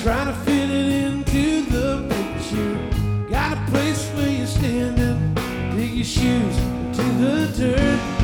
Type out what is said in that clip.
trying to fit it into the picture. Got a place where you're standing, dig your shoes into the dirt.